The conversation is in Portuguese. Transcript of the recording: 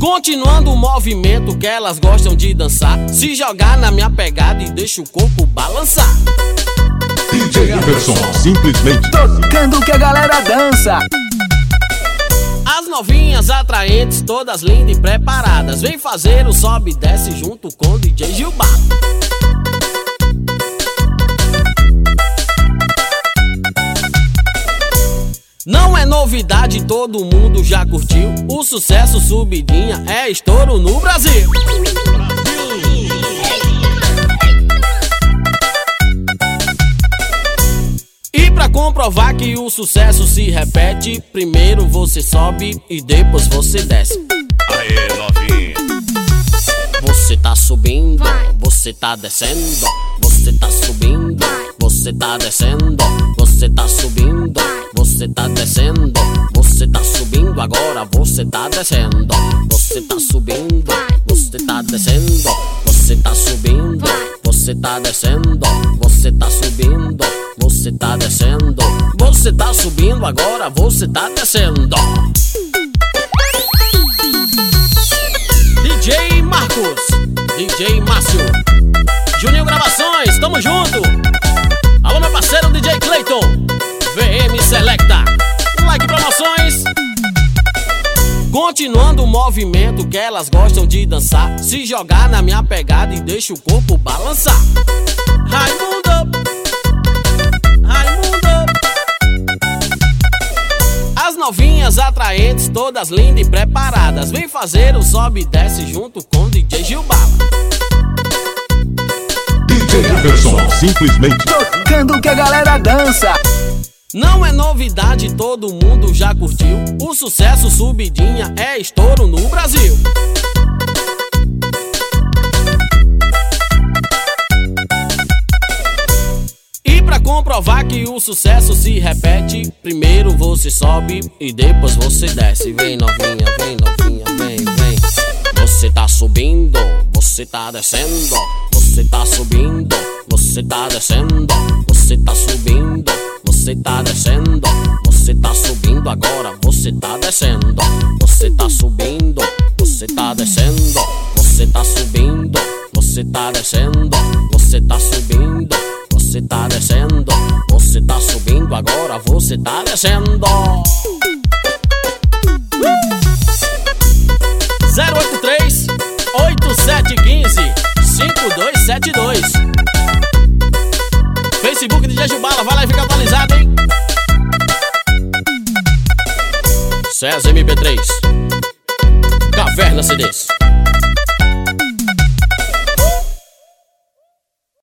Continuando o movimento que elas gostam de dançar, se jogar na minha pegada e deixa o corpo balançar. DJ Iverson, simplesmente tocando que a galera dança. As novinhas atraentes, todas lindas e preparadas, vem fazer o sobe e desce junto com o DJ Gilberto. Não é novidade, todo mundo já curtiu. O sucesso Subidinha é estouro no Brasil. E pra comprovar que o sucesso se repete, primeiro você sobe e depois você desce. Aê, novinha. Você tá subindo, você tá descendo. Você tá subindo, você tá descendo. Você tá subindo, você tá descendo. Você tá subindo, agora você tá descendo. Você tá subindo, você tá descendo. Você tá subindo, você tá descendo. Você tá subindo, você tá descendo. Você tá subindo, agora você tá descendo. DJ Marcos, DJ Márcio, Juninho Gravações, tamo junto. Alô meu parceiro DJ Clayton, VM Selecta, Like Promoções. Continuando o movimento que elas gostam de dançar, se jogar na minha pegada e deixa o corpo balançar. Raimundo, Raimundo. As novinhas atraentes, todas lindas e preparadas, vem fazer o sobe e desce junto com o DJ Gilberto. DJ Iverson, simplesmente Tocando que a galera dança. Não é novidade, todo mundo já curtiu. O sucesso Subidinha é estouro no Brasil. E pra comprovar que o sucesso se repete, primeiro você sobe e depois você desce. Vem novinha, vem novinha, vem, vem. Você tá subindo, você tá descendo. Você tá subindo, você tá descendo. Você tá subindo, você tá descendo. Você tá subindo, agora você tá descendo. Você tá subindo, você tá descendo. Você tá subindo, você tá descendo. Você tá subindo, você tá descendo. Você tá subindo, agora você tá descendo. 083 8715 5272. Facebook DJ Gilbala, vai lá e fica atualizado, hein? César MP3 Caverna CDs.